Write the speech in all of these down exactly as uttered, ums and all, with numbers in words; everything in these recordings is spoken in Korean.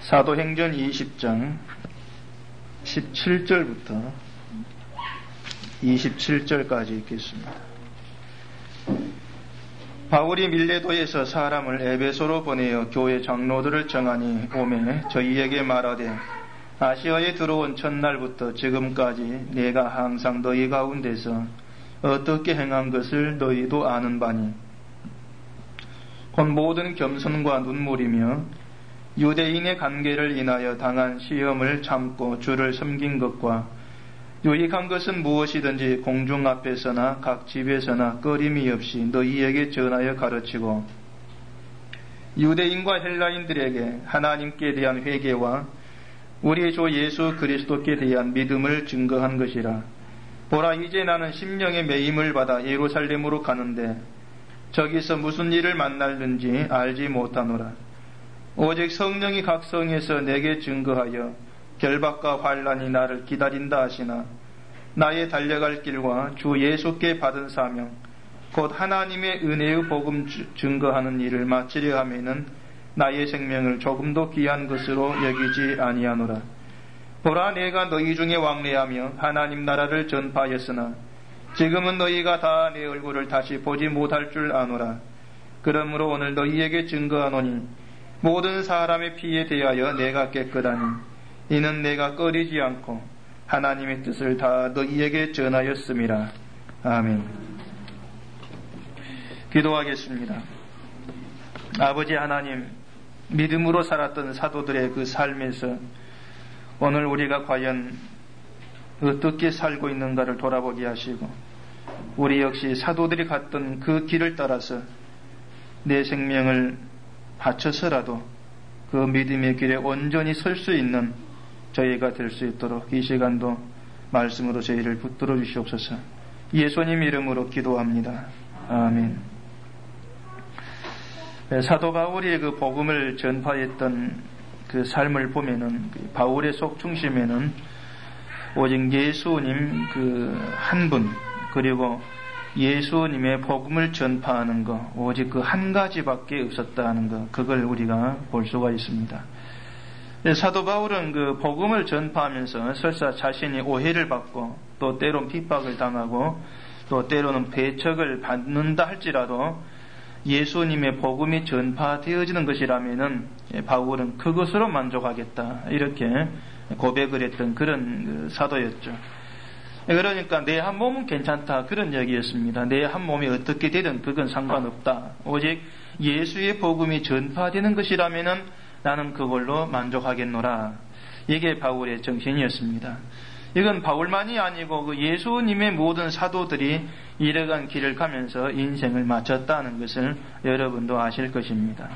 사도행전 이십 장 십칠 절부터 이십칠 절까지 읽겠습니다. 바울이 밀레도에서 사람을 에베소로 보내어 교회 장로들을 정하니 오매 저희에게 말하되 아시아에 들어온 첫날부터 지금까지 내가 항상 너희 가운데서 어떻게 행한 것을 너희도 아는 바니 곧 모든 겸손과 눈물이며 유대인의 관계를 인하여 당한 시험을 참고 주를 섬긴 것과 유익한 것은 무엇이든지 공중 앞에서나 각 집에서나 꺼림이 없이 너희에게 전하여 가르치고 유대인과 헬라인들에게 하나님께 대한 회개와 우리 주 예수 그리스도께 대한 믿음을 증거한 것이라. 보라, 이제 나는 심령의 매임을 받아 예루살렘으로 가는데 저기서 무슨 일을 만날는지 알지 못하노라. 오직 성령이 각 성에서 내게 증거하여 결박과 환난이 나를 기다린다 하시나 나의 달려갈 길과 주 예수께 받은 사명 곧 하나님의 은혜의 복음 증거하는 일을 마치려 하면은 나의 생명을 조금도 귀한 것으로 여기지 아니하노라. 보라, 내가 너희 중에 왕래하며 하나님 나라를 전파하였으나 지금은 너희가 다 내 얼굴을 다시 보지 못할 줄 아노라. 그러므로 오늘 너희에게 증거하노니 모든 사람의 피에 대하여 내가 깨끗하니 이는 내가 꺼리지 않고 하나님의 뜻을 다 너희에게 전하였음이라. 아멘. 기도하겠습니다. 아버지 하나님, 믿음으로 살았던 사도들의 그 삶에서 오늘 우리가 과연 어떻게 살고 있는가를 돌아보게 하시고 우리 역시 사도들이 갔던 그 길을 따라서 내 생명을 바쳐서라도 그 믿음의 길에 온전히 설 수 있는 저희가 될 수 있도록 이 시간도 말씀으로 저희를 붙들어 주시옵소서. 예수님 이름으로 기도합니다. 아멘. 사도 바울이 그 복음을 전파했던 그 삶을 보면은 바울의 속중심에는 오직 예수님 그 한 분, 그리고 예수님의 복음을 전파하는 것, 오직 그 한 가지밖에 없었다는 것, 그걸 우리가 볼 수가 있습니다. 사도 바울은 그 복음을 전파하면서 설사 자신이 오해를 받고 또 때론 핍박을 당하고 또 때로는 배척을 받는다 할지라도 예수님의 복음이 전파되어지는 것이라면은 바울은 그것으로 만족하겠다, 이렇게 고백을 했던 그런 사도였죠. 그러니까 내 한 몸은 괜찮다, 그런 얘기였습니다. 내 한 몸이 어떻게 되든 그건 상관없다. 오직 예수의 복음이 전파되는 것이라면은 나는 그걸로 만족하겠노라. 이게 바울의 정신이었습니다. 이건 바울만이 아니고 그 예수님의 모든 사도들이 이러한 길을 가면서 인생을 마쳤다는 것을 여러분도 아실 것입니다.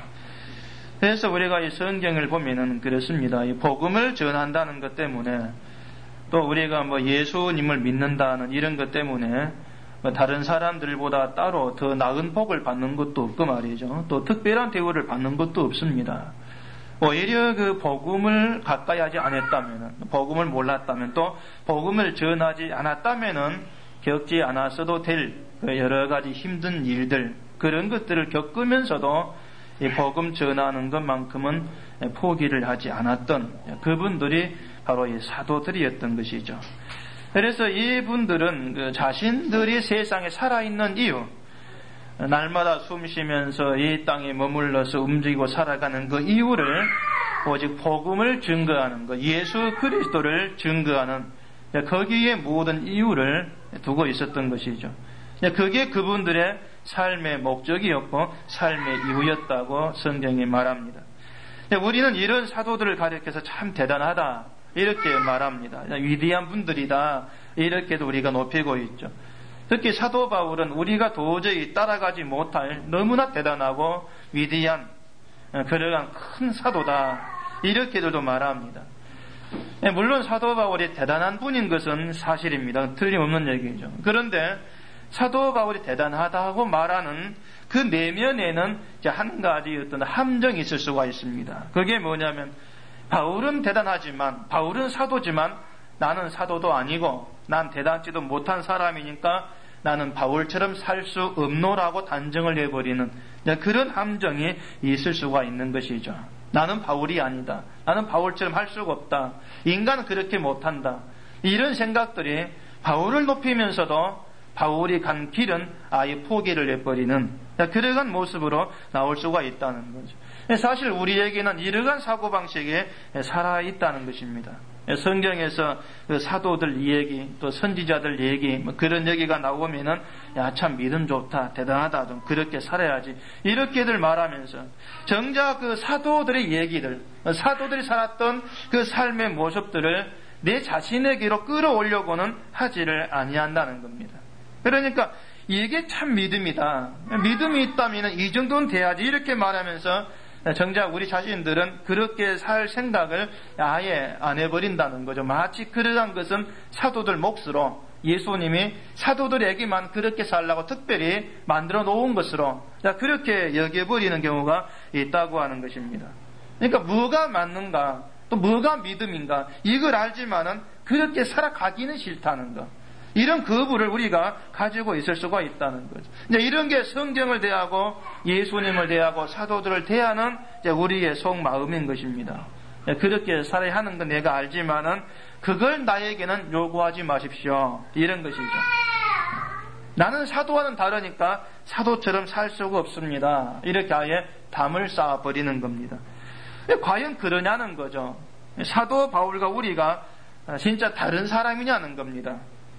그래서 우리가 이 성경을 보면은 그렇습니다. 이 복음을 전한다는 것 때문에 또 우리가 뭐 예수님을 믿는다는 이런 것 때문에 뭐 다른 사람들보다 따로 더 나은 복을 받는 것도 없고 말이죠. 또 특별한 대우를 받는 것도 없습니다. 오히려 그 복음을 가까이 하지 않았다면은, 복음을 몰랐다면, 또 복음을 전하지 않았다면은 겪지 않았어도 될 여러 가지 힘든 일들, 그런 것들을 겪으면서도 이 복음 전하는 것만큼은 포기를 하지 않았던 그분들이 바로 이 사도들이었던 것이죠. 그래서 이분들은 그 자신들이 세상에 살아있는 이유, 날마다 숨 쉬면서 이 땅에 머물러서 움직이고 살아가는 그 이유를 오직 복음을 증거하는 것, 예수 그리스도를 증거하는, 거기에 모든 이유를 두고 있었던 것이죠. 그게 그분들의 삶의 목적이었고 삶의 이유였다고 성경이 말합니다. 우리는 이런 사도들을 가리켜서 참 대단하다, 이렇게 말합니다. 위대한 분들이다, 이렇게도 우리가 높이고 있죠. 특히 사도 바울은 우리가 도저히 따라가지 못할 너무나 대단하고 위대한 그러한 큰 사도다, 이렇게들도 말합니다. 물론 사도 바울이 대단한 분인 것은 사실입니다. 틀림없는 얘기죠. 그런데 사도 바울이 대단하다고 말하는 그 내면에는 한 가지 어떤 함정이 있을 수가 있습니다. 그게 뭐냐면 바울은 대단하지만, 바울은 사도지만 나는 사도도 아니고 난 대단지도 못한 사람이니까 나는 바울처럼 살 수 없노라고 단정을 해버리는 그런 함정이 있을 수가 있는 것이죠. 나는 바울이 아니다. 나는 바울처럼 할 수가 없다. 인간은 그렇게 못한다. 이런 생각들이 바울을 높이면서도 바울이 간 길은 아예 포기를 해버리는 그러한 모습으로 나올 수가 있다는 거죠. 사실 우리에게는 이러한 사고방식이 살아있다는 것입니다. 성경에서 그 사도들 이야기, 또 선지자들 얘기, 뭐 그런 얘기가 나오면은, 야, 참 믿음 좋다, 대단하다, 좀 그렇게 살아야지. 이렇게들 말하면서, 정작 그 사도들의 얘기들, 사도들이 살았던 그 삶의 모습들을 내 자신에게로 끌어올려고는 하지를 아니한다는 겁니다. 그러니까, 이게 참 믿음이다. 믿음이 있다면 이 정도는 돼야지. 이렇게 말하면서, 정작 우리 자신들은 그렇게 살 생각을 아예 안 해버린다는 거죠. 마치 그러한 것은 사도들 몫으로 예수님이 사도들에게만 그렇게 살라고 특별히 만들어 놓은 것으로 그렇게 여겨버리는 경우가 있다고 하는 것입니다. 그러니까 뭐가 맞는가, 또 뭐가 믿음인가, 이걸 알지만은 그렇게 살아가기는 싫다는 것. 이런 거부를 우리가 가지고 있을 수가 있다는 거죠. 이제 이런 게 성경을 대하고 예수님을 대하고 사도들을 대하는 이제 우리의 속마음인 것입니다. 그렇게 살아야 하는 건 내가 알지만은 그걸 나에게는 요구하지 마십시오. 이런 것이죠. 나는 사도와는 다르니까 사도처럼 살 수가 없습니다. 이렇게 아예 담을 쌓아버리는 겁니다. 과연 그러냐는 거죠. 사도 바울과 우리가 진짜 다른 사람이냐는 겁니다.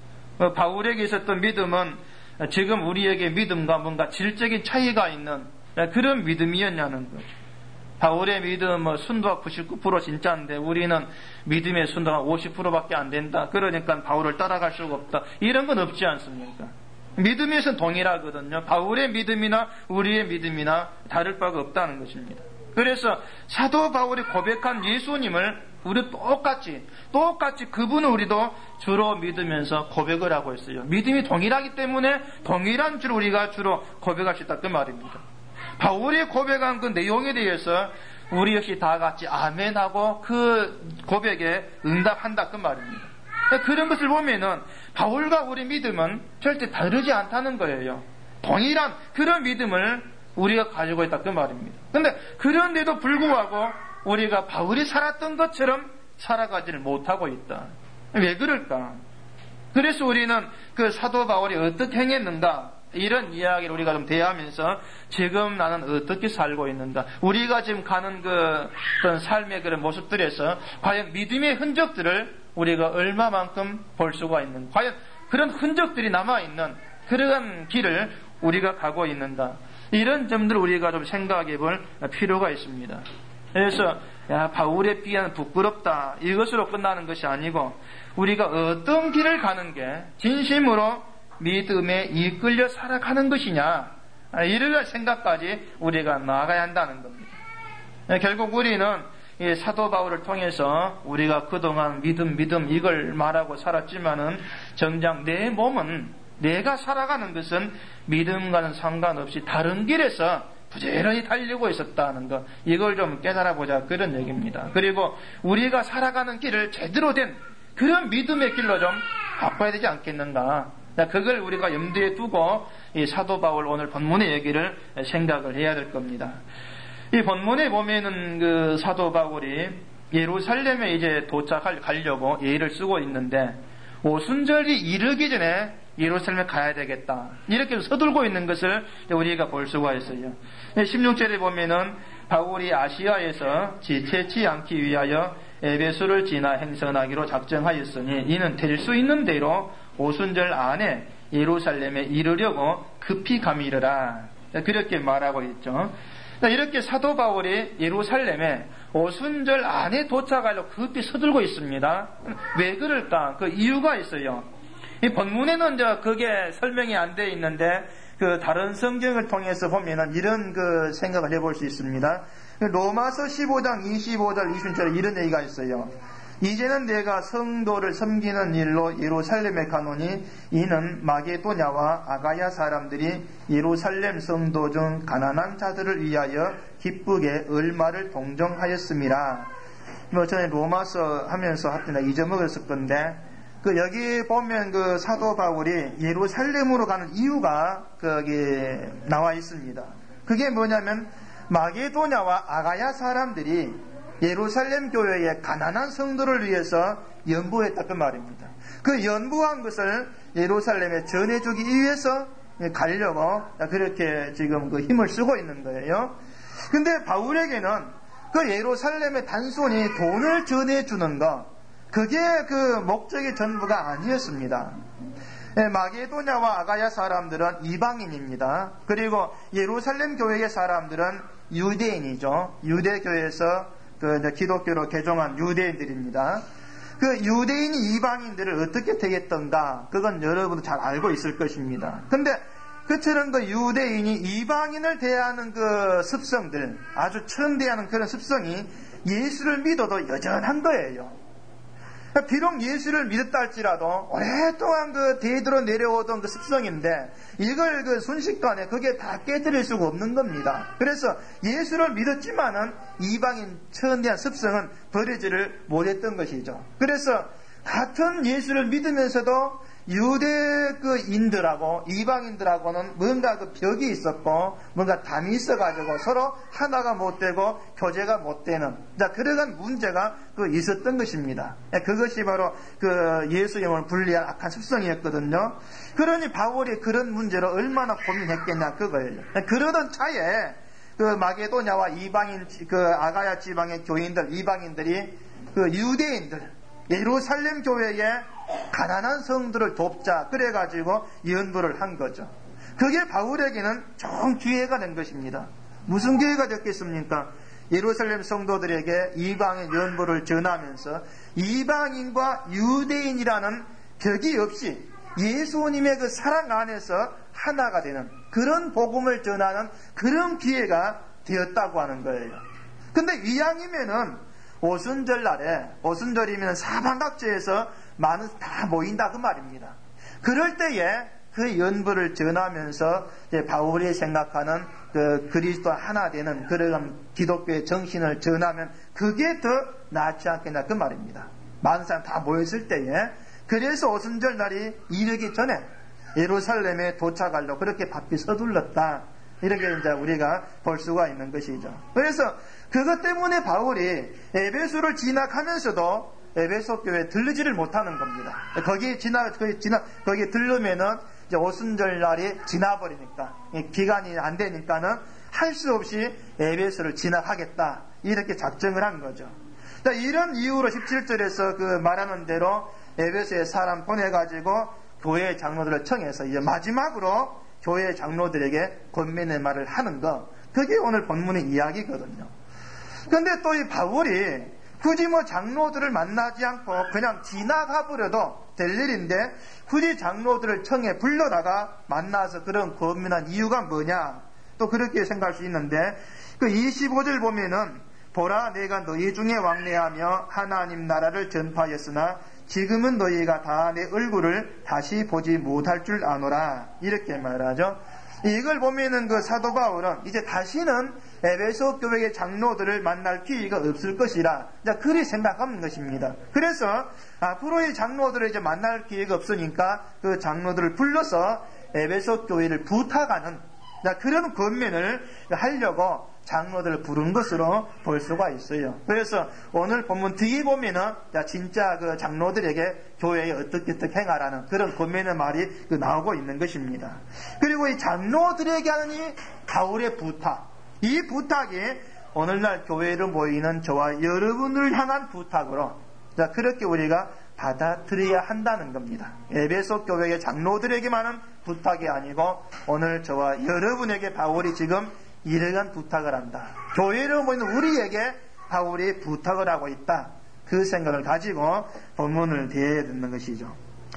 바울에게 있었던 믿음은 지금 우리에게 믿음과 뭔가 질적인 차이가 있는 그런 믿음이었냐는 거죠. 바울의 믿음은 순도가 구십구 퍼센트 진짜인데 우리는 믿음의 순도가 오십 퍼센트밖에 안 된다. 그러니까 바울을 따라갈 수가 없다. 이런 건 없지 않습니까? 믿음에서는 동일하거든요. 바울의 믿음이나 우리의 믿음이나 다를 바가 없다는 것입니다. 그래서 사도 바울이 고백한 예수님을 우리 똑같이 똑같이 그분을 우리도 주로 믿으면서 고백을 하고 있어요. 믿음이 동일하기 때문에 동일한 주를 우리가 주로 고백할 수 있다 그 말입니다. 바울이 고백한 그 내용에 대해서 우리 역시 다 같이 아멘하고 그 고백에 응답한다 그 말입니다. 그런 것을 보면은 바울과 우리 믿음은 절대 다르지 않다는 거예요. 동일한 그런 믿음을 우리가 가지고 있다 그 말입니다. 그런데 그런데도 불구하고 우리가 바울이 살았던 것처럼 살아가지를 못하고 있다. 왜 그럴까? 그래서 우리는 그 사도 바울이 어떻게 행했는가 이런 이야기를 우리가 좀 대하면서 지금 나는 어떻게 살고 있는가, 우리가 지금 가는 그 어떤 삶의 그런 모습들에서 과연 믿음의 흔적들을 우리가 얼마만큼 볼 수가 있는가, 과연 그런 흔적들이 남아있는 그러한 길을 우리가 가고 있는가, 이런 점들을 우리가 좀 생각해 볼 필요가 있습니다. 그래서 야, 바울의 비하는 부끄럽다 이것으로 끝나는 것이 아니고 우리가 어떤 길을 가는 게 진심으로 믿음에 이끌려 살아가는 것이냐, 이런 생각까지 우리가 나아가야 한다는 겁니다. 결국 우리는 이 사도 바울을 통해서 우리가 그동안 믿음 믿음 이걸 말하고 살았지만은 정작 내 몸은, 내가 살아가는 것은 믿음과는 상관없이 다른 길에서 부지런히 달리고 있었다는 것, 이걸 좀 깨달아보자 그런 얘기입니다. 그리고 우리가 살아가는 길을 제대로 된 그런 믿음의 길로 좀 바꿔야 되지 않겠는가, 그걸 우리가 염두에 두고 이 사도 바울 오늘 본문의 얘기를 생각을 해야 될 겁니다. 이 본문에 보면은 그 사도 바울이 예루살렘에 이제 도착할 가려고 예를 쓰고 있는데 오순절이 이르기 전에 예루살렘에 가야 되겠다, 이렇게 서둘고 있는 것을 우리가 볼 수가 있어요. 십육 절에 보면은 바울이 아시아에서 지체치 않기 위하여 에베소를 지나 행선하기로 작정하였으니 이는 될 수 있는 대로 오순절 안에 예루살렘에 이르려고 급히 감이르라, 그렇게 말하고 있죠. 이렇게 사도 바울이 예루살렘에 오순절 안에 도착하려고 급히 서둘고 있습니다. 왜 그럴까? 그 이유가 있어요. 이 본문에는 이제 그게 설명이 안 돼 있는데 그 다른 성경을 통해서 보면은 이런 그 생각을 해볼 수 있습니다. 로마서 십오 장 이십오 절 이십 절에 이런 얘기가 있어요. 이제는 내가 성도를 섬기는 일로 예루살렘에 가노니 이는 마게도냐와 아가야 사람들이 예루살렘 성도 중 가난한 자들을 위하여 기쁘게 얼마를 동정하였음이라. 뭐 전에 로마서 하면서 하여튼 잊어먹었을 건데 그 여기 보면 그 사도 바울이 예루살렘으로 가는 이유가 거기 나와 있습니다. 그게 뭐냐면 마게도냐와 아가야 사람들이 예루살렘 교회의 가난한 성도를 위해서 연부했다 그 말입니다. 그 연부한 것을 예루살렘에 전해주기 위해서 가려고 그렇게 지금 그 힘을 쓰고 있는 거예요. 근데 바울에게는 그 예루살렘에 단순히 돈을 전해주는 것, 그게 그 목적의 전부가 아니었습니다. 마게도냐와 아가야 사람들은 이방인입니다. 그리고 예루살렘 교회의 사람들은 유대인이죠. 유대교에서 그 기독교로 개종한 유대인들입니다. 그 유대인이 이방인들을 어떻게 되겠던가, 그건 여러분도 잘 알고 있을 것입니다. 근데 그처럼 그 유대인이 이방인을 대하는 그 습성들, 아주 천대하는 그런 습성이 예수를 믿어도 여전한 거예요. 비록 예수를 믿었다 할지라도 오랫동안 그 대대로 내려오던 그 습성인데 이걸 그 순식간에 그게 다 깨뜨릴 수가 없는 겁니다. 그래서 예수를 믿었지만은 이방인 천대한 습성은 버리지를 못했던 것이죠. 그래서 같은 예수를 믿으면서도 유대 그 인들하고 이방인들하고는 뭔가 그 벽이 있었고 뭔가 담이 있어가지고 서로 하나가 못 되고 교제가 못 되는, 자, 그러한 문제가 그 있었던 것입니다. 그것이 바로 그 예수님을 분리한 악한 습성이었거든요. 그러니 바울이 그런 문제로 얼마나 고민했겠냐 그거예요. 그러던 차에 그 마게도냐와 이방인 그 아가야 지방의 교인들, 이방인들이 그 유대인들 예루살렘 교회에 가난한 성들을 돕자 그래가지고 연부를 한 거죠. 그게 바울에게는 좀 기회가 된 것입니다. 무슨 기회가 됐겠습니까? 예루살렘 성도들에게 이방인 연부를 전하면서 이방인과 유대인이라는 벽이 없이 예수님의 그 사랑 안에서 하나가 되는 그런 복음을 전하는 그런 기회가 되었다고 하는 거예요. 근데 이왕이면은 오순절 날에, 오순절이면 사방각지에서 많은 다 모인다 그 말입니다. 그럴 때에 그 연부를 전하면서 이제 바울이 생각하는 그 그리스도 하나 되는 그런 기독교의 정신을 전하면 그게 더 낫지 않겠나 그 말입니다. 많은 사람 다 모였을 때에, 그래서 오순절 날이 이르기 전에 예루살렘에 도착하려고 그렇게 바삐 서둘렀다, 이렇게 이제 우리가 볼 수가 있는 것이죠. 그래서 그것 때문에 바울이 에베소를 진학하면서도 에베소 교회에 들르지를 못하는 겁니다. 거기에 지나, 거기 지나, 거기에 들르면은 이제 오순절 날이 지나버리니까, 기간이 안 되니까는 할 수 없이 에베소를 진학하겠다, 이렇게 작정을 한 거죠. 이런 이유로 십칠 절에서 그 말하는 대로 에베소에 사람 보내가지고 교회 장로들을 청해서 이제 마지막으로 교회 장로들에게 권면의 말을 하는 것, 그게 오늘 본문의 이야기거든요. 근데 또 이 바울이 굳이 뭐 장로들을 만나지 않고 그냥 지나가 버려도 될 일인데 굳이 장로들을 청해 불러다가 만나서 그런 권면한 이유가 뭐냐, 또 그렇게 생각할 수 있는데, 그 이십오 절 보면은 보라 내가 너희 중에 왕래하며 하나님 나라를 전파하였으나 지금은 너희가 다 내 얼굴을 다시 보지 못할 줄 아노라, 이렇게 말하죠. 이걸 보면은 그 사도 바울은 이제 다시는 에베소 교회의 장로들을 만날 기회가 없을 것이라, 그리 생각하는 것입니다. 그래서 앞으로의 장로들을 이제 만날 기회가 없으니까 그 장로들을 불러서 에베소 교회를 부탁하는 그런 권면을 하려고 장로들을 부른 것으로 볼 수가 있어요. 그래서 오늘 본문 뒤에 보면은 진짜 그 장로들에게 교회에 어떻게 어떻게 행하라는 그런 권면의 말이 나오고 있는 것입니다. 그리고 이 장로들에게 하는 이 바울의 부탁, 이 부탁이 오늘날 교회로 모이는 저와 여러분을 향한 부탁으로 그렇게 우리가 받아들여야 한다는 겁니다. 에베소 교회의 장로들에게만은 부탁이 아니고 오늘 저와 여러분에게 바울이 지금 이러한 부탁을 한다. 교회로 모이는 우리에게 바울이 부탁을 하고 있다. 그 생각을 가지고 본문을 대해야 되는 것이죠.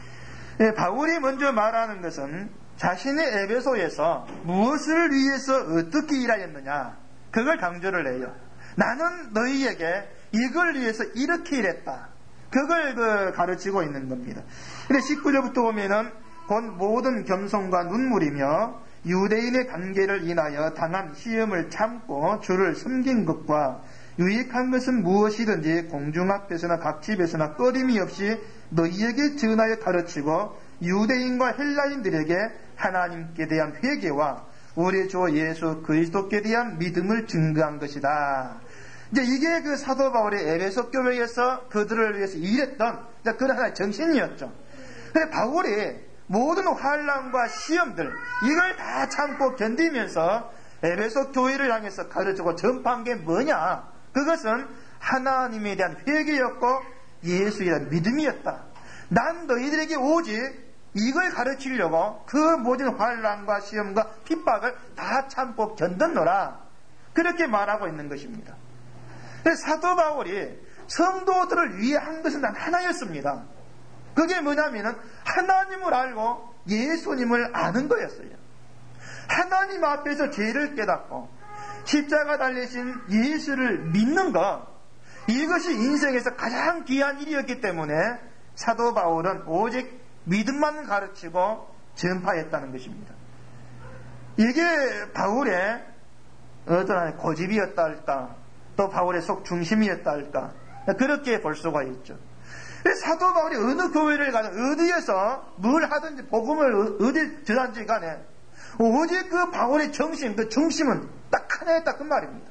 바울이 먼저 말하는 것은 자신의 에베소에서 무엇을 위해서 어떻게 일하였느냐, 그걸 강조를 해요. 나는 너희에게 이걸 위해서 이렇게 일했다. 그걸 그 가르치고 있는 겁니다. 근데 십구 절부터 보면은 곧 모든 겸손과 눈물이며 유대인의 관계를 인하여 당한 시험을 참고 주를 섬긴 것과 유익한 것은 무엇이든지 공중 앞에서나 각 집에서나 꺼림이 없이 너희에게 전하여 가르치고 유대인과 헬라인들에게 하나님께 대한 회개와 우리 주 예수 그리스도께 대한 믿음을 증거한 것이다. 이제 이게 그 사도 바울이 에베소 교회에서 그들을 위해서 일했던 그런 하나의 정신이었죠. 근데 바울이 모든 환난과 시험들 이걸 다 참고 견디면서 에베소 교회를 향해서 가르치고 전파한 게 뭐냐? 그것은 하나님에 대한 회개였고 예수에 대한 믿음이었다. 난 너희들에게 오직 이걸 가르치려고 그 모든 환난과 시험과 핍박을 다 참고 견뎠노라. 그렇게 말하고 있는 것입니다. 사도 바울이 성도들을 위해 한 것은 단 하나였습니다. 그게 뭐냐면은 하나님을 알고 예수님을 아는 거였어요. 하나님 앞에서 죄를 깨닫고 십자가 달리신 예수를 믿는 것, 이것이 인생에서 가장 귀한 일이었기 때문에 사도 바울은 오직 믿음만 가르치고 전파했다는 것입니다. 이게 바울의 어떤 고집이었다 할까, 또 바울의 속 중심이었다 할까, 그렇게 볼 수가 있죠. 사도 바울이 어느 교회를 가든 어디에서 뭘 하든지 복음을 어디 전하든지 간에 오직 그 바울의 정신, 그 중심은 딱 하나였다 그 말입니다.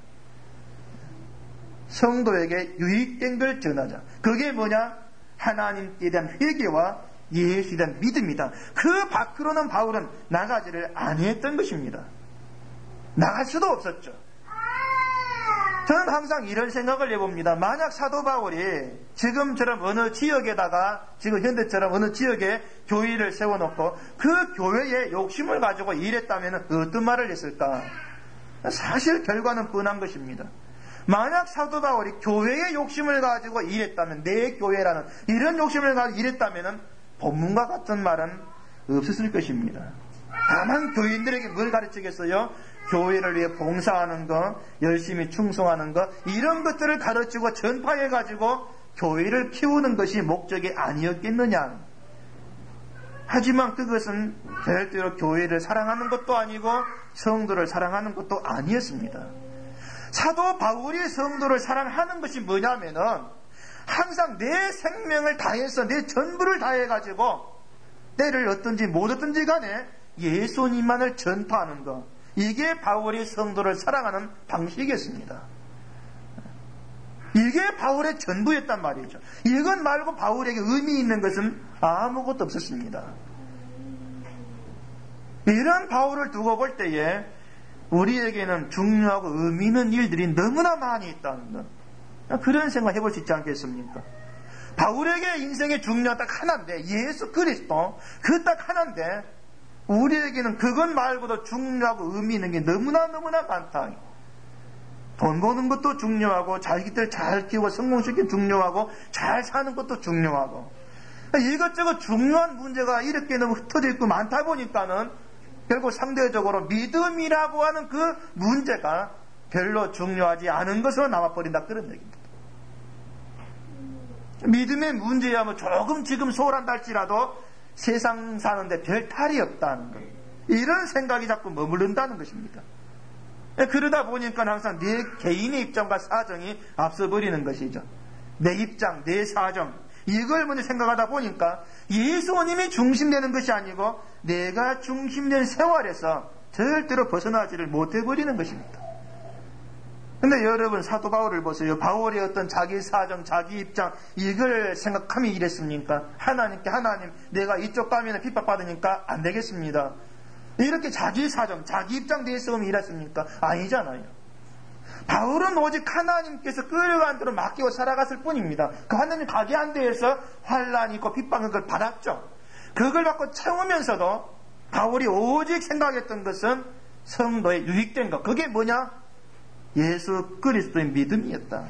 성도에게 유익된 걸 전하자. 그게 뭐냐? 하나님께 대한 회개와 예수에 대한 믿음이다. 그 밖으로는 바울은 나가지를 아니했던 것입니다. 나갈 수도 없었죠. 저는 항상 이런 생각을 해봅니다. 만약 사도 바울이 지금처럼 어느 지역에다가, 지금 현대처럼 어느 지역에 교회를 세워놓고 그 교회에 욕심을 가지고 일했다면 어떤 말을 했을까? 사실 결과는 뻔한 것입니다. 만약 사도 바울이 교회에 욕심을 가지고 일했다면, 내 교회라는 이런 욕심을 가지고 일했다면 본문과 같은 말은 없었을 것입니다. 다만 교인들에게 뭘 가르치겠어요? 교회를 위해 봉사하는 것, 열심히 충성하는 것, 이런 것들을 가르치고 전파해가지고 교회를 키우는 것이 목적이 아니었겠느냐. 하지만 그것은 절대로 교회를 사랑하는 것도 아니고 성도를 사랑하는 것도 아니었습니다. 사도 바울이 성도를 사랑하는 것이 뭐냐면은 항상 내 생명을 다해서 내 전부를 다해가지고 때를 얻든지 못 얻든지 간에 예수님만을 전파하는 것, 이게 바울이 성도를 사랑하는 방식이었습니다. 이게 바울의 전부였단 말이죠. 이것 말고 바울에게 의미 있는 것은 아무것도 없었습니다. 이런 바울을 두고 볼 때에 우리에게는 중요하고 의미 있는 일들이 너무나 많이 있다는 것, 그런 생각 해볼 수 있지 않겠습니까? 바울에게 인생의 중요한 딱 하나인데, 예수 그리스도, 그 딱 하나인데 우리에게는 그것 말고도 중요하고 의미 있는 게 너무나 너무나 많다. 돈 버는 것도 중요하고, 자기들 잘 키우고 성공시키기 중요하고, 잘 사는 것도 중요하고, 이것저것 중요한 문제가 이렇게 너무 흩어져 있고 많다 보니까는 결국 상대적으로 믿음이라고 하는 그 문제가 별로 중요하지 않은 것으로 남아버린다, 그런 얘기입니다. 믿음의 문제야 뭐 조금 지금 소홀한다 할지라도 세상 사는데 별 탈이 없다는 것, 이런 생각이 자꾸 머무른다는 것입니다. 그러다 보니까 항상 내 개인의 입장과 사정이 앞서버리는 것이죠. 내 입장, 내 사정, 이걸 먼저 생각하다 보니까 예수님이 중심되는 것이 아니고 내가 중심된 생활에서 절대로 벗어나지를 못해버리는 것입니다. 근데 여러분, 사도 바울을 보세요. 바울의 어떤 자기 사정, 자기 입장, 이걸 생각하면 이랬습니까? 하나님께, 하나님, 내가 이쪽 가면 핍박받으니까 안 되겠습니다. 이렇게 자기 사정, 자기 입장 대해서 일했습니까? 아니잖아요. 바울은 오직 하나님께서 끌어간 대로 맡기고 살아갔을 뿐입니다. 그 하나님 가게 한 데에서 환란이 있고 핍박을 그걸 받았죠. 그걸 받고 채우면서도 바울이 오직 생각했던 것은 성도의 유익된 것. 그게 뭐냐? 예수 그리스도의 믿음이었다.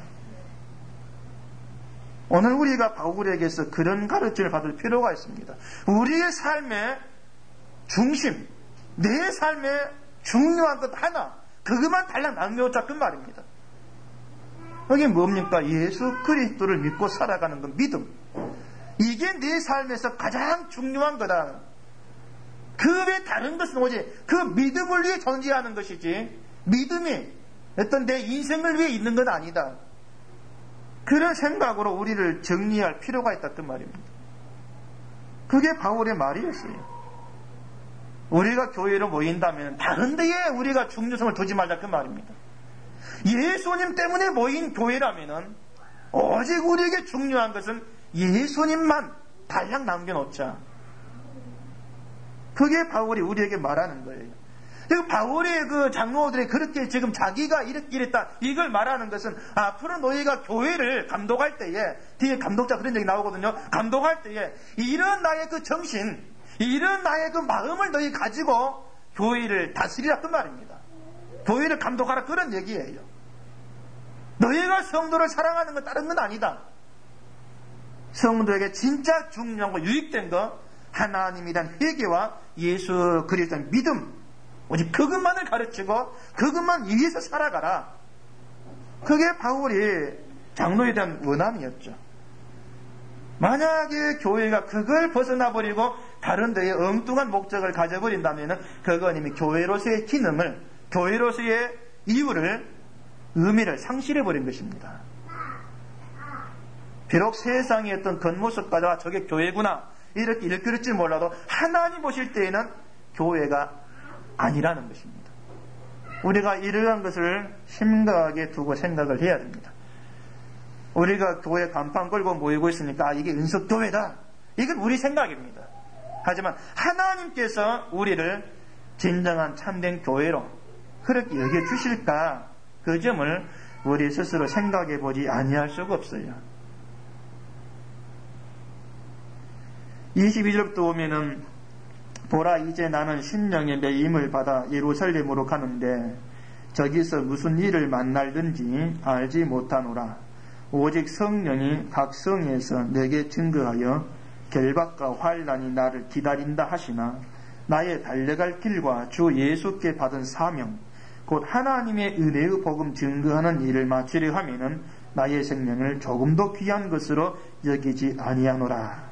오늘 우리가 바울에게서 그런 가르침을 받을 필요가 있습니다. 우리의 삶의 중심, 내 삶의 중요한 것 하나, 그것만 달랑 남겨오자 그 말입니다. 그게 뭡니까? 예수 그리스도를 믿고 살아가는 것, 믿음. 이게 내 삶에서 가장 중요한 거다. 그 외 다른 것은 오직 그 믿음을 위해 존재하는 것이지, 믿음이 어떤 내 인생을 위해 있는 건 아니다. 그런 생각으로 우리를 정리할 필요가 있다 그 말입니다. 그게 바울의 말이었어요. 우리가 교회로 모인다면 다른 데에 우리가 중요성을 두지 말자 그 말입니다. 예수님 때문에 모인 교회라면 오직 우리에게 중요한 것은 예수님만 달랑 남겨놓자. 그게 바울이 우리에게 말하는 거예요. 그리고 바울의 그 장로들이 그렇게 지금 자기가 이렇게 이랬다 이걸 말하는 것은 앞으로 너희가 교회를 감독할 때에, 뒤에 감독자 그런 얘기 나오거든요. 감독할 때에 이런 나의 그 정신, 이런 나의 그 마음을 너희 가지고 교회를 다스리라 그 말입니다. 교회를 감독하라 그런 얘기예요. 너희가 성도를 사랑하는 건 다른 건 아니다. 성도에게 진짜 중요한 거, 유익된 거, 하나님에 대한 회개와 예수 그리스도의 믿음, 오직 그것만을 가르치고 그것만 위해서 살아가라. 그게 바울이 장로에 대한 원함이었죠. 만약에 교회가 그걸 벗어나버리고 다른 데에 엉뚱한 목적을 가져버린다면 그건 이미 교회로서의 기능을, 교회로서의 이유를, 의미를 상실해버린 것입니다. 비록 세상의 어떤 겉모습까지와 저게 교회구나 이렇게 일컬을지 몰라도 하나님 보실 때에는 교회가 아니라는 것입니다. 우리가 이러한 것을 심각하게 두고 생각을 해야 됩니다. 우리가 교회 간판 걸고 모이고 있으니까 아, 이게 은석교회다. 이건 우리 생각입니다. 하지만 하나님께서 우리를 진정한 참된 교회로 그렇게 여겨주실까, 그 점을 우리 스스로 생각해 보지 아니할 수가 없어요. 이십이 절부터 보면은 보라 이제 나는 심령의 매임을 받아 예루살렘으로 가는데 저기서 무슨 일을 만날든지 알지 못하노라. 오직 성령이 각 성에서 내게 증거하여 결박과 환난이 나를 기다린다 하시나 나의 달려갈 길과 주 예수께 받은 사명 곧 하나님의 은혜의 복음 증거하는 일을 마치려 하면은 나의 생명을 조금도 귀한 것으로 여기지 아니하노라.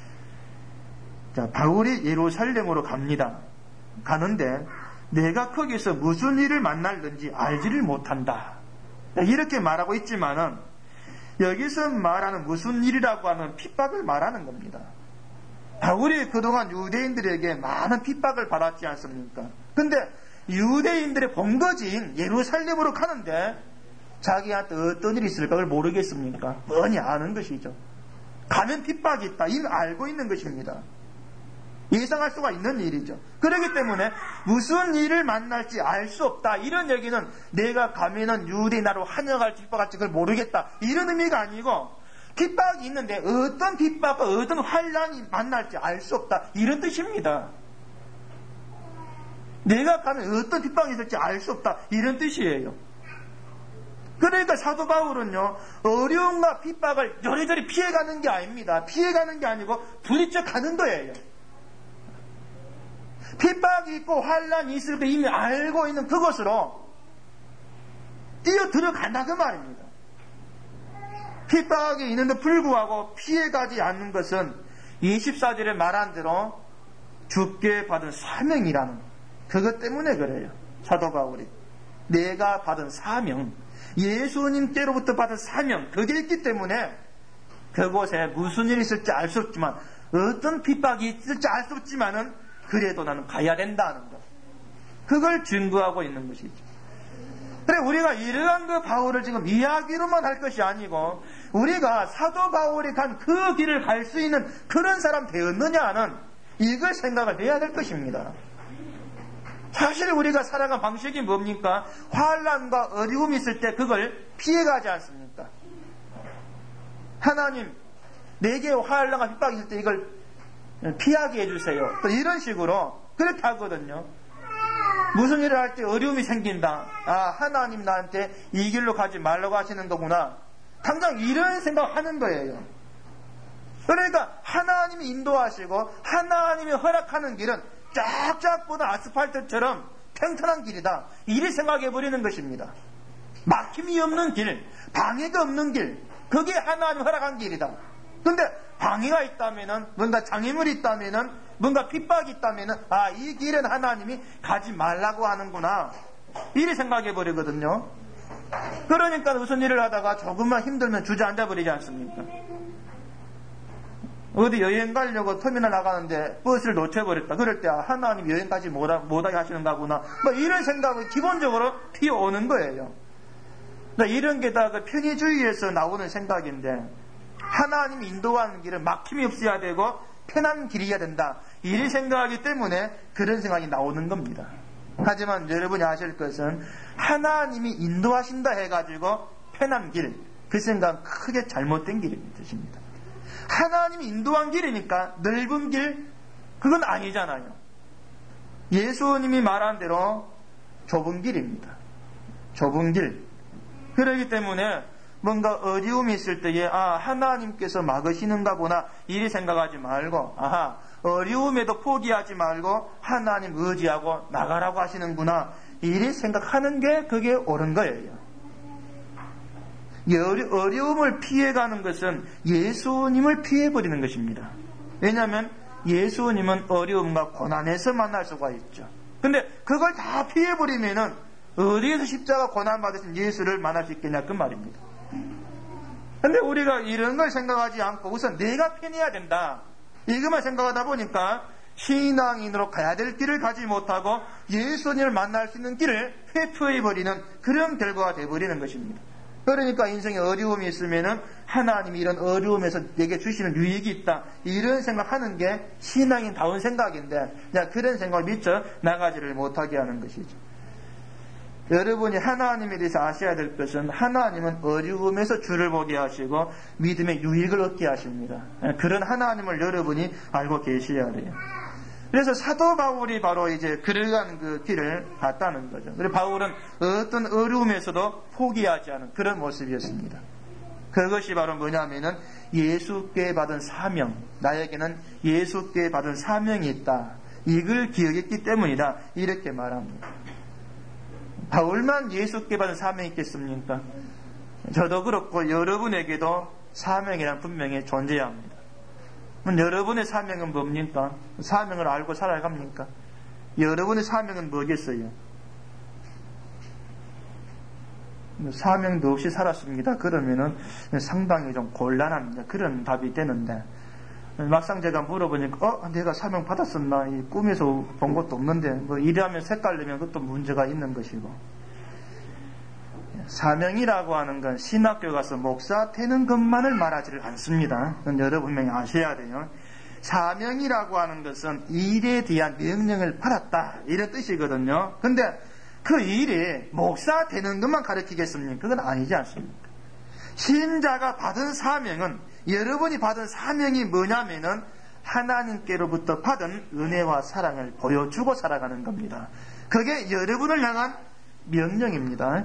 자, 바울이 예루살렘으로 갑니다. 가는데 내가 거기서 무슨 일을 만날든지 알지를 못한다. 이렇게 말하고 있지만은 여기서 말하는 무슨 일이라고 하는 핍박을 말하는 겁니다. 바울이 그동안 유대인들에게 많은 핍박을 받았지 않습니까? 근데 유대인들의 본거지인 예루살렘으로 가는데 자기한테 어떤 일이 있을까 그걸 모르겠습니까? 뻔히 아는 것이죠. 가면 핍박이 있다. 이미 알고 있는 것입니다. 예상할 수가 있는 일이죠. 그렇기 때문에 무슨 일을 만날지 알 수 없다. 이런 얘기는 내가 가면은 유대인 나라로 환영할지 핍박할지 그걸 모르겠다. 이런 의미가 아니고 핍박이 있는데 어떤 핍박과 어떤 환난이 만날지 알 수 없다. 이런 뜻입니다. 내가 가면 어떤 핍박이 있을지 알 수 없다. 이런 뜻이에요. 그러니까 사도 바울은요, 어려움과 핍박을 요리조리 피해가는 게 아닙니다. 피해가는 게 아니고 부딪혀 가는 거예요. 핍박이 있고 환난이 있을 때 이미 알고 있는 그것으로 뛰어 들어간다 그 말입니다. 핍박이 있는데 불구하고 피해가지 않는 것은 이십사 절에 말한 대로 주께 받은 사명이라는 그것 때문에 그래요. 사도 바울이 내가 받은 사명, 예수님께로부터 받은 사명, 그게 있기 때문에 그곳에 무슨 일이 있을지 알 수 없지만 어떤 핍박이 있을지 알 수 없지만은 그래도 나는 가야 된다는 것. 그걸 증거하고 있는 것이죠. 그래, 우리가 이러한 그 바울을 지금 이야기로만 할 것이 아니고, 우리가 사도 바울이 간 그 길을 갈 수 있는 그런 사람 되었느냐는 이걸 생각을 해야 될 것입니다. 사실 우리가 살아간 방식이 뭡니까? 환난과 어려움이 있을 때 그걸 피해가지 않습니까? 하나님, 내게 환난과 핍박이 있을 때 이걸 피하게 해주세요. 또 이런 식으로 그렇게 하거든요. 무슨 일을 할 때 어려움이 생긴다. 아, 하나님 나한테 이 길로 가지 말라고 하시는 거구나. 당장 이런 생각하는 거예요. 그러니까 하나님이 인도하시고 하나님이 허락하는 길은 쫙쫙 뻗은 아스팔트처럼 평탄한 길이다. 이리 생각해버리는 것입니다. 막힘이 없는 길, 방해가 없는 길, 그게 하나님 허락한 길이다. 근데 방해가 있다면은, 뭔가 장애물이 있다면은, 뭔가 핍박이 있다면은, 아, 이 길은 하나님이 가지 말라고 하는구나. 이리 생각해 버리거든요. 그러니까 무슨 일을 하다가 조금만 힘들면 주저앉아 버리지 않습니까? 어디 여행 가려고 터미널 나가는데 버스를 놓쳐버렸다. 그럴 때 하나님 여행까지 못하게 하시는가 보나. 뭐 이런 생각이 기본적으로 피어오는 거예요. 이런 게 다 그 편의주의에서 나오는 생각인데, 하나님이 인도하는 길은 막힘이 없어야 되고 편한 길이어야 된다. 이런 생각하기 때문에 그런 생각이 나오는 겁니다. 하지만 여러분이 아실 것은 하나님이 인도하신다 해가지고 편한 길, 그 생각은 크게 잘못된 길인 뜻입니다. 하나님이 인도한 길이니까 넓은 길, 그건 아니잖아요. 예수님이 말한 대로 좁은 길입니다. 좁은 길. 그렇기 때문에 뭔가 어려움이 있을 때에 아 하나님께서 막으시는가 보나 이리 생각하지 말고, 아하 어려움에도 포기하지 말고 하나님 의지하고 나가라고 하시는구나 이리 생각하는 게 그게 옳은 거예요. 어려움을 피해가는 것은 예수님을 피해버리는 것입니다. 왜냐하면 예수님은 어려움과 고난에서 만날 수가 있죠. 근데 그걸 다 피해버리면은 어디에서 십자가 고난 받으신 예수를 만날 수 있겠냐 그 말입니다. 근데 우리가 이런 걸 생각하지 않고 우선 내가 편해야 된다, 이것만 생각하다 보니까 신앙인으로 가야 될 길을 가지 못하고 예수님을 만날 수 있는 길을 회피해버리는 그런 결과가 되어버리는 것입니다. 그러니까 인생에 어려움이 있으면은 하나님이 이런 어려움에서 내게 주시는 유익이 있다, 이런 생각하는 게 신앙인다운 생각인데 그런 생각을 미처 나가지를 못하게 하는 것이죠. 여러분이 하나님에 대해서 아셔야 될 것은 하나님은 어려움에서 주를 보게 하시고 믿음의 유익을 얻게 하십니다. 그런 하나님을 여러분이 알고 계셔야 돼요. 그래서 사도 바울이 바로 이제 그러한 그 길을 갔다는 거죠. 그리고 바울은 어떤 어려움에서도 포기하지 않은 그런 모습이었습니다. 그것이 바로 뭐냐면은 예수께 받은 사명, 나에게는 예수께 받은 사명이 있다, 이걸 기억했기 때문이다, 이렇게 말합니다. 바울만 예수께 받은 사명이 있겠습니까? 저도 그렇고 여러분에게도 사명이란 분명히 존재해야 합니다. 그럼 여러분의 사명은 뭡니까? 사명을 알고 살아갑니까? 여러분의 사명은 뭐겠어요? 사명도 없이 살았습니다. 그러면은 상당히 좀 곤란합니다. 그런 답이 되는데, 막상 제가 물어보니까 어? 내가 사명 받았었나? 이 꿈에서 본 것도 없는데 뭐 이래하면 색깔내면 그것도 문제가 있는 것이고, 사명이라고 하는 건 신학교 가서 목사 되는 것만을 말하지를 않습니다. 그건 여러분 분명히 아셔야 돼요. 사명이라고 하는 것은 일에 대한 명령을 받았다, 이런 뜻이거든요. 근데 그 일이 목사 되는 것만 가르치겠습니까? 그건 아니지 않습니까? 신자가 받은 사명은, 여러분이 받은 사명이 뭐냐면은 하나님께로부터 받은 은혜와 사랑을 보여주고 살아가는 겁니다. 그게 여러분을 향한 명령입니다.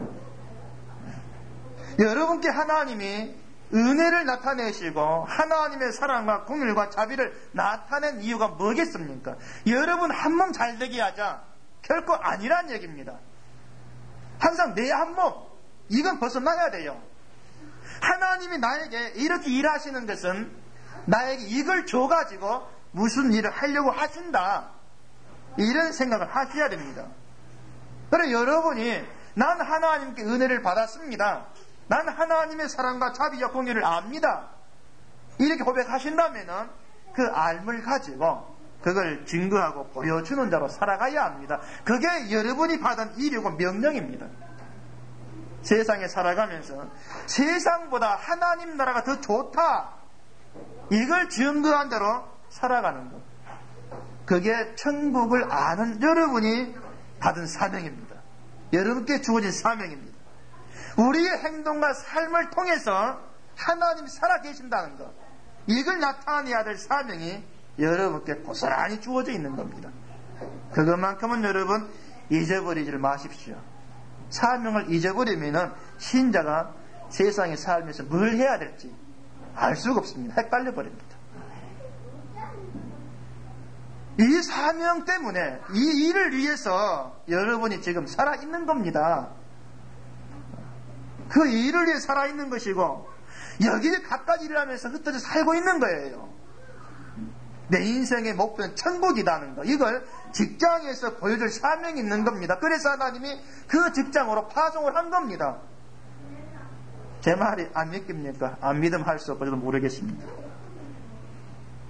여러분께 하나님이 은혜를 나타내시고 하나님의 사랑과 공의와 자비를 나타낸 이유가 뭐겠습니까? 여러분 한 몸 잘되게 하자, 결코 아니란 얘기입니다. 항상 내 한 몸, 이건 벗어나야 돼요. 하나님이 나에게 이렇게 일하시는 것은 나에게 이걸 줘가지고 무슨 일을 하려고 하신다, 이런 생각을 하셔야 됩니다. 그래서 여러분이 난 하나님께 은혜를 받았습니다, 난 하나님의 사랑과 자비와 공의를 압니다, 이렇게 고백하신다면 그 알물 가지고 그걸 증거하고 보여주는 자로 살아가야 합니다. 그게 여러분이 받은 일이고 명령입니다. 세상에 살아가면서 세상보다 하나님 나라가 더 좋다, 이걸 증거한 대로 살아가는 것, 그게 천국을 아는 여러분이 받은 사명입니다. 여러분께 주어진 사명입니다. 우리의 행동과 삶을 통해서 하나님이 살아계신다는 것, 이걸 나타내야 될 사명이 여러분께 고스란히 주어져 있는 겁니다. 그것만큼은 여러분 잊어버리지 마십시오. 사명을 잊어버리면 신자가 세상에 살면서 뭘 해야 될지 알 수가 없습니다. 헷갈려 버립니다. 이 사명 때문에, 이 일을 위해서 여러분이 지금 살아있는 겁니다. 그 일을 위해 살아있는 것이고 여기에 갖가지 일을 하면서 흩어져 살고 있는 거예요. 내 인생의 목표는 천국이라는 거, 이걸 직장에서 보여줄 사명이 있는 겁니다. 그래서 하나님이 그 직장으로 파송을 한 겁니다. 제 말이 안 믿깁니까? 안 믿으면 할 수 없고 저도 모르겠습니다.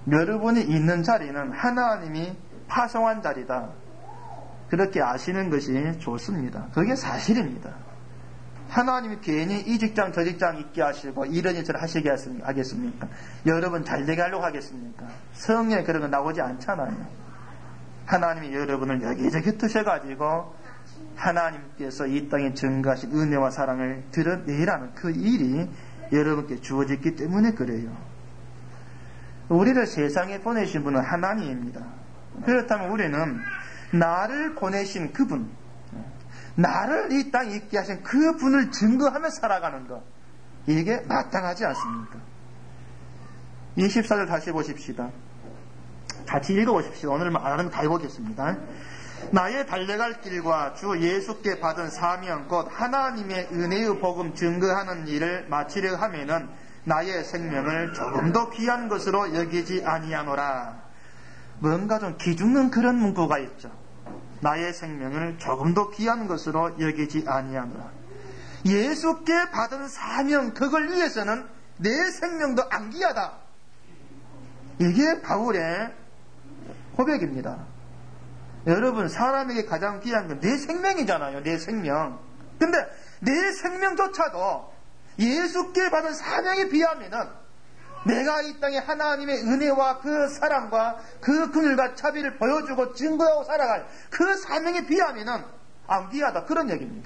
여러분이 있는 자리는 하나님이 파송한 자리다. 그렇게 아시는 것이 좋습니다. 그게 사실입니다. 하나님이 괜히 이 직장 저 직장 있게 하시고 이런 일을 하시게 하겠습니까? 여러분 잘되게 하려고 하겠습니까? 성경에 그런 거 나오지 않잖아요. 하나님이 여러분을 여기저기 흩으셔가지고 하나님께서 이 땅에 증거하신 은혜와 사랑을 드러내라는 그 일이 여러분께 주어졌기 때문에 그래요. 우리를 세상에 보내신 분은 하나님입니다. 그렇다면 우리는 나를 보내신 그분, 나를 이 땅에 있게 하신 그 분을 증거하며 살아가는 것, 이게 마땅하지 않습니까? 이십사 절 다시 보십시다. 같이 읽어보십시오. 오늘 말하면 다 해보겠습니다. 나의 달려갈 길과 주 예수께 받은 사명 곧 하나님의 은혜의 복음 증거하는 일을 마치려 하면은 나의 생명을 조금 더 귀한 것으로 여기지 아니하노라. 뭔가 좀 기죽는 그런 문구가 있죠. 나의 생명을 조금 더 귀한 것으로 여기지 아니하노라. 예수께 받은 사명 그걸 위해서는 내 생명도 안 귀하다. 이게 바울의 고백입니다. 여러분, 사람에게 가장 귀한 건 내 생명이잖아요. 내 생명. 근데 내 생명조차도 예수께 받은 사명에 비하면은 내가 이 땅에 하나님의 은혜와 그 사랑과 그 그늘과 자비를 보여주고 증거하고 살아갈 그 사명에 비하면은 안 귀하다. 그런 얘기입니다.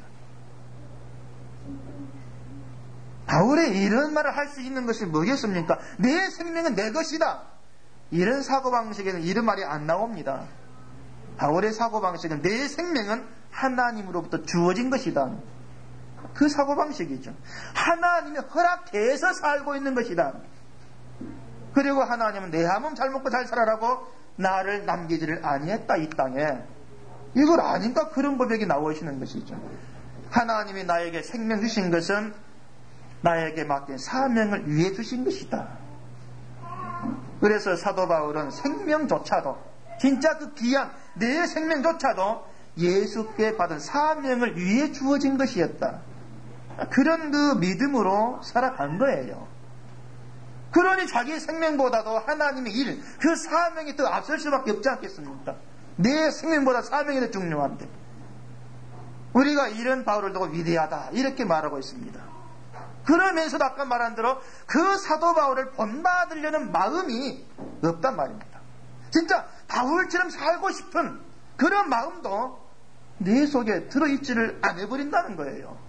바울의 이런 말을 할 수 있는 것이 뭐겠습니까? 내 생명은 내 것이다. 이런 사고방식에는 이런 말이 안 나옵니다. 바울의 사고방식은 내 생명은 하나님으로부터 주어진 것이다. 그 사고방식이죠. 하나님이 허락해서 살고 있는 것이다. 그리고 하나님은 내 한 몸 잘 먹고 잘 살아라고 나를 남기지를 아니했다. 이 땅에. 이걸 아닌가? 그런 고백이 나오시는 것이죠. 하나님이 나에게 생명 주신 것은 나에게 맡긴 사명을 위해 주신 것이다. 그래서 사도 바울은 생명조차도, 진짜 그 귀한 내 생명조차도 예수께 받은 사명을 위해 주어진 것이었다. 그런 그 믿음으로 살아간 거예요. 그러니 자기 생명보다도 하나님의 일, 그 사명이 더 앞설 수밖에 없지 않겠습니까? 내 생명보다 사명이 더 중요한데 우리가 이런 바울을 두고 위대하다 이렇게 말하고 있습니다. 그러면서도 아까 말한 대로 그 사도 바울을 본받으려는 마음이 없단 말입니다. 진짜 바울처럼 살고 싶은 그런 마음도 내 속에 들어있지를 않아버린다는 거예요.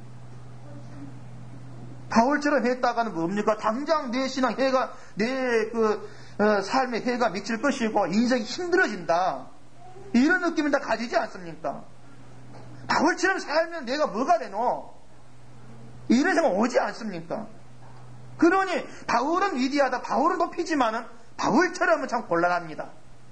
바울처럼 했다가는 뭡니까? 당장 내 신앙 해가, 내 그, 어, 삶의 해가 미칠 것이고, 인생이 힘들어진다. 이런 느낌을 다 가지지 않습니까? 바울처럼 살면 내가 뭐가 되노? 이런 생각 오지 않습니까? 그러니, 바울은 위대하다, 바울은 높이지만은, 바울처럼은 참 곤란합니다.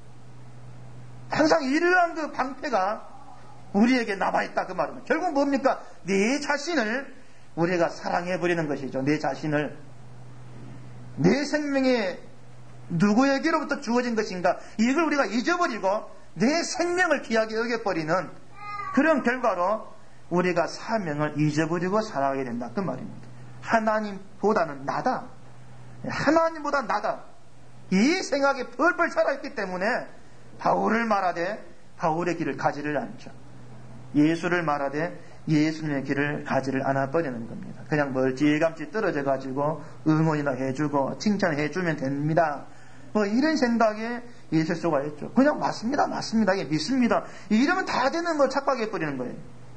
항상 이러한 그 방패가 우리에게 남아있다, 그 말은. 결국 뭡니까? 내 자신을 우리가 사랑해버리는 것이죠. 내 자신을. 내 생명이 누구에게로부터 주어진 것인가 이걸 우리가 잊어버리고 내 생명을 귀하게 여겨버리는 그런 결과로 우리가 사명을 잊어버리고 살아가게 된다. 그 말입니다. 하나님보다는 나다. 하나님보다 나다. 이 생각에 펄펄 살아있기 때문에 바울을 말하되 바울의 길을 가지를 않죠. 예수를 말하되 예수님의 길을 가지를 않아버리는 겁니다. 그냥 멀찌감치 떨어져가지고 응원이나 해주고 칭찬해주면 됩니다. 뭐 이런 생각에 있을 수가 있죠. 그냥 맞습니다. 맞습니다. 예, 믿습니다. 이러면 다 되는 걸 착각해버리는 거예요.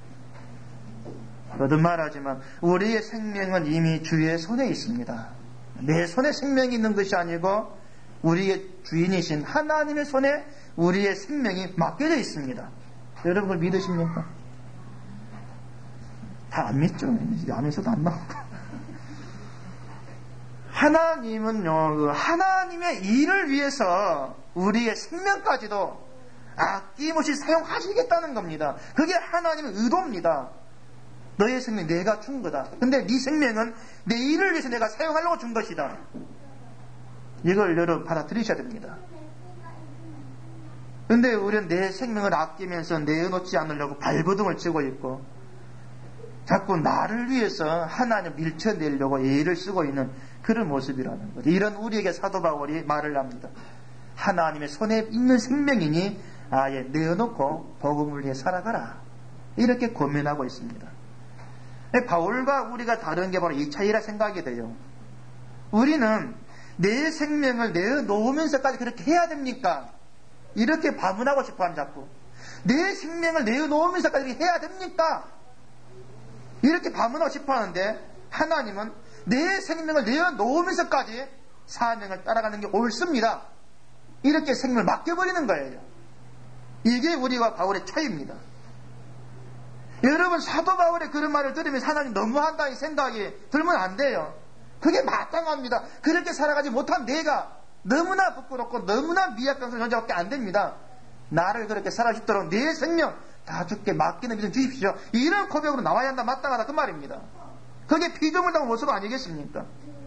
거듭 말하지만 우리의 생명은 이미 주의 손에 있습니다. 내 손에 생명이 있는 것이 아니고 우리의 주인이신 하나님의 손에 우리의 생명이 맡겨져 있습니다. 여러분 그걸 믿으십니까? 다 안 믿죠. 안에서도 안 나오고. 하나님은요, 하나님의 일을 위해서 우리의 생명까지도 아낌없이 사용하시겠다는 겁니다. 그게 하나님의 의도입니다. 너의 생명 내가 준 거다. 근데 네 생명은 내 일을 위해서 내가 사용하려고 준 것이다. 이걸 여러분 받아들이셔야 됩니다. 근데 우리는 내 생명을 아끼면서 내어놓지 않으려고 발버둥을 치고 있고 자꾸 나를 위해서 하나님 밀쳐내려고 애를 쓰고 있는 그런 모습이라는 거죠. 이런 우리에게 사도 바울이 말을 합니다. 하나님의 손에 있는 생명이니 아예 내어놓고 복음을 위해 살아가라. 이렇게 권면하고 있습니다. 바울과 우리가 다른 게 바로 이 차이라 생각이 돼요. 우리는 내 생명을 내어놓으면서까지 그렇게 해야 됩니까? 이렇게 반문하고 싶어하는 자꾸. 내 생명을 내어놓으면서까지 해야 됩니까? 이렇게 반문하고 싶어하는데 하나님은 내 생명을 내어놓으면서까지 사명을 따라가는 게 옳습니다. 이렇게 생명을 맡겨버리는 거예요. 이게 우리와 바울의 차이입니다. 여러분, 사도 바울의 그런 말을 들으면 하나님 너무한다는 생각이 들면 안 돼요. 그게 마땅합니다. 그렇게 살아가지 못한 내가 너무나 부끄럽고 너무나 미약한 존재밖에 안 됩니다. 나를 그렇게 살아주도록 내 생명 다 주께 맡기는 믿음 주십시오. 이런 고백으로 나와야 한다, 마땅하다 그 말입니다. 그게 피조물 당한 모습 아니겠습니까?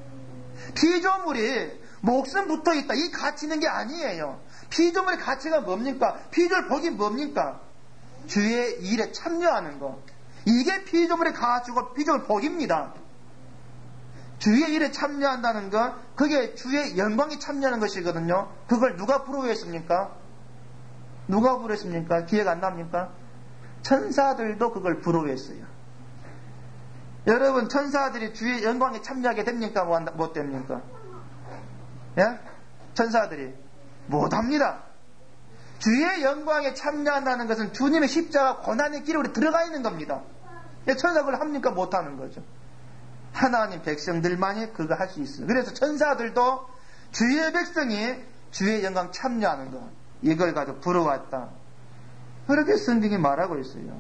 피조물이 목숨 붙어있다, 이 가치는 게 아니에요. 피조물의 가치가 뭡니까? 피조물 복이 뭡니까? 주의 일에 참여하는 것. 이게 피조물의 가치고 피조물 복입니다. 주의 일에 참여한다는 것, 그게 주의 영광에 참여하는 것이거든요. 그걸 누가 부러워했습니까? 누가 부러워했습니까? 기억 안 납니까? 천사들도 그걸 부러워했어요. 여러분, 천사들이 주의 영광에 참여하게 됩니까? 못 됩니까? 예? 천사들이 못합니다. 주의 영광에 참여한다는 것은 주님의 십자가 고난의 길에 우리 들어가 있는 겁니다. 천사가 그걸 합니까? 못하는 거죠. 하나님 백성들만이 그거 할 수 있어요. 그래서 천사들도 주의 백성이 주의 영광 참여하는 것, 이걸 가지고 부러웠다. 그렇게 성경이 말하고 있어요.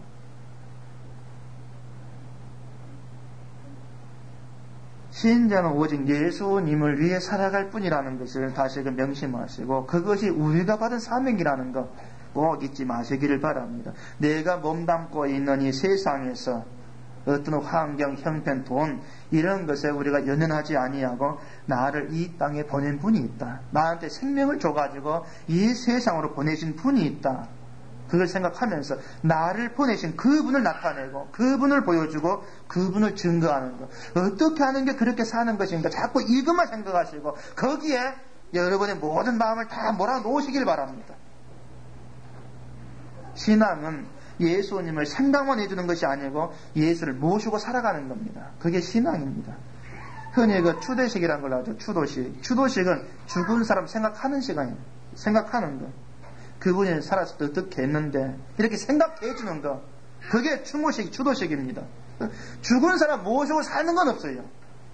신자는 오직 예수님을 위해 살아갈 뿐이라는 것을 다시금 명심하시고, 그것이 우리가 받은 사명이라는 것 꼭 잊지 마시기를 바랍니다. 내가 몸담고 있는 이 세상에서 어떤 환경, 형편, 돈 이런 것에 우리가 연연하지 아니하고 나를 이 땅에 보낸 분이 있다. 나한테 생명을 줘가지고 이 세상으로 보내신 분이 있다. 그걸 생각하면서 나를 보내신 그분을 나타내고 그분을 보여주고 그분을 증거하는 것. 어떻게 하는 게 그렇게 사는 것인가. 자꾸 이것만 생각하시고 거기에 여러분의 모든 마음을 다 몰아놓으시길 바랍니다. 신앙은 예수님을 생각만 해주는 것이 아니고 예수를 모시고 살아가는 겁니다. 그게 신앙입니다. 흔히 그 추도식이라는 걸 하죠. 추도식. 추도식은 죽은 사람 생각하는 시간이에요. 생각하는 거. 그분이 살았을 때 어떻게 했는데 이렇게 생각해 주는 거. 그게 추모식, 추도식입니다. 죽은 사람 모시고 사는 건 없어요.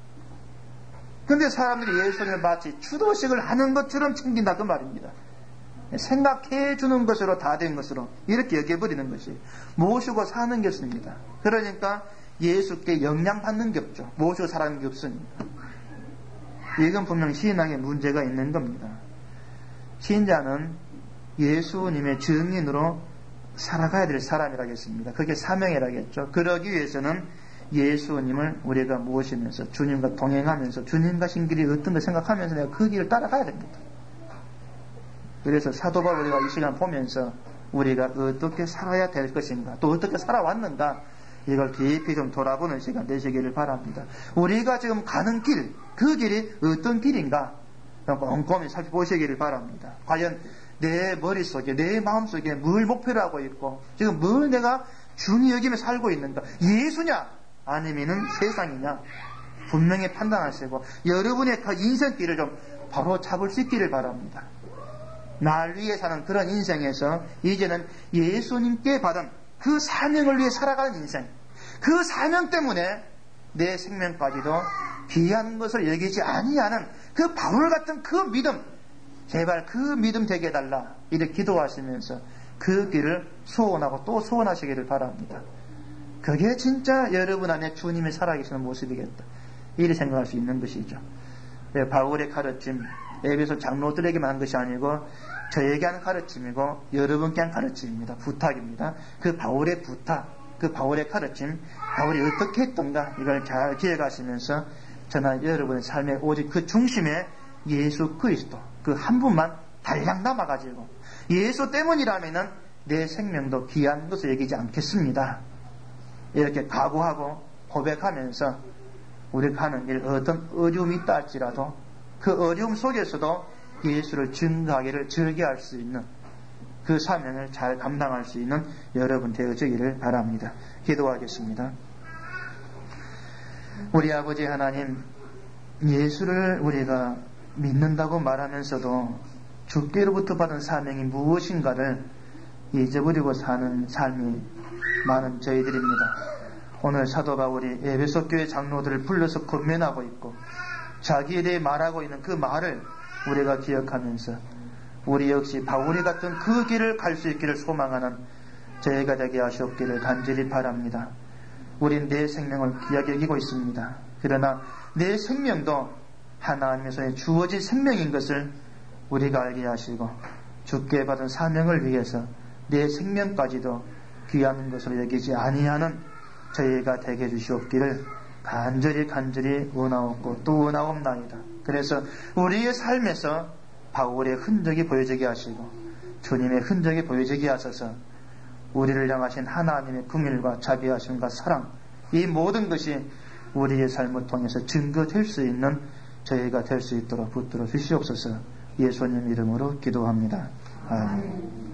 근데 사람들이 예수님을 마치 추도식을 하는 것처럼 챙긴다 그 말입니다. 생각해 주는 것으로 다 된 것으로 이렇게 여겨버리는 것이 모시고 사는 것입니다. 그러니까 예수께 영향받는 게 없죠. 모시고 살아가는 게 없으니까. 이건 분명 신앙에 문제가 있는 겁니다. 신자는 예수님의 증인으로 살아가야 될 사람이라겠습니다. 그게 사명이라겠죠. 그러기 위해서는 예수님을 우리가 모시면서 주님과 동행하면서 주님 가신 길이 어떤 걸 생각하면서 내가 그 길을 따라가야 됩니다. 그래서 사도 바울 우리가 이 시간 보면서 우리가 어떻게 살아야 될 것인가, 또 어떻게 살아왔는가, 이걸 깊이 좀 돌아보는 시간 되시기를 바랍니다. 우리가 지금 가는 길, 그 길이 어떤 길인가 꼼꼼히 살펴보시기를 바랍니다. 과연 내 머릿속에, 내 마음속에 뭘 목표로 하고 있고 지금 뭘 내가 중히 여기며 살고 있는가, 예수냐 아니면은 세상이냐 분명히 판단하시고 여러분의 그 인생길을 좀 바로 잡을 수 있기를 바랍니다. 날 위해 사는 그런 인생에서 이제는 예수님께 받은 그 사명을 위해 살아가는 인생, 그 사명 때문에 내 생명까지도 귀한 것을 여기지 아니하는 그 바울 같은 그 믿음, 제발 그 믿음 되게 해달라 이렇게 기도하시면서 그 길을 소원하고 또 소원하시기를 바랍니다. 그게 진짜 여러분 안에 주님이 살아계시는 모습이겠다, 이렇게 생각할 수 있는 것이죠. 바울의 가르침 에베소 장로들에게만 한 것이 아니고 저에게 하는 가르침이고 여러분께 한 가르침입니다. 부탁입니다. 그 바울의 부탁, 그 바울의 가르침, 바울이 어떻게 했던가 이걸 잘 기억하시면서 저는 여러분의 삶의 오직 그 중심에 예수 그리스도 그 한 분만 달랑 남아가지고 예수 때문이라면은 내 생명도 귀한 것을 여기지 않겠습니다. 이렇게 각오하고 고백하면서 우리가 하는 일 어떤 어려움이 있다 할지라도 그 어려움 속에서도 예수를 증거하기를 즐겨할 수 있는 그 사명을 잘 감당할 수 있는 여러분 되어지기를 바랍니다. 기도하겠습니다. 우리 아버지 하나님, 예수를 우리가 믿는다고 말하면서도 주께로부터 받은 사명이 무엇인가를 잊어버리고 사는 삶이 많은 저희들입니다. 오늘 사도 바울이 에베소 교회 장로들을 불러서 권면하고 있고 자기에 대해 말하고 있는 그 말을 우리가 기억하면서 우리 역시 바울이 같은 그 길을 갈 수 있기를 소망하는 저희가 되게 하시옵기를 간절히 바랍니다. 우린 내 생명을 귀하게 여기고 있습니다. 그러나 내 생명도 하나님에서 주어진 생명인 것을 우리가 알게 하시고 주께 받은 사명을 위해서 내 생명까지도 귀한 것으로 여기지 아니하는 저희가 되게 해주시옵기를 간절히 간절히 원하옵고 또 원하옵나이다. 그래서 우리의 삶에서 바울의 흔적이 보여지게 하시고 주님의 흔적이 보여지게 하셔서 우리를 향하신 하나님의 긍휼과 자비하심과 사랑, 이 모든 것이 우리의 삶을 통해서 증거될 수 있는 저희가 될 수 있도록 붙들어 주시옵소서. 예수님 이름으로 기도합니다. 아멘.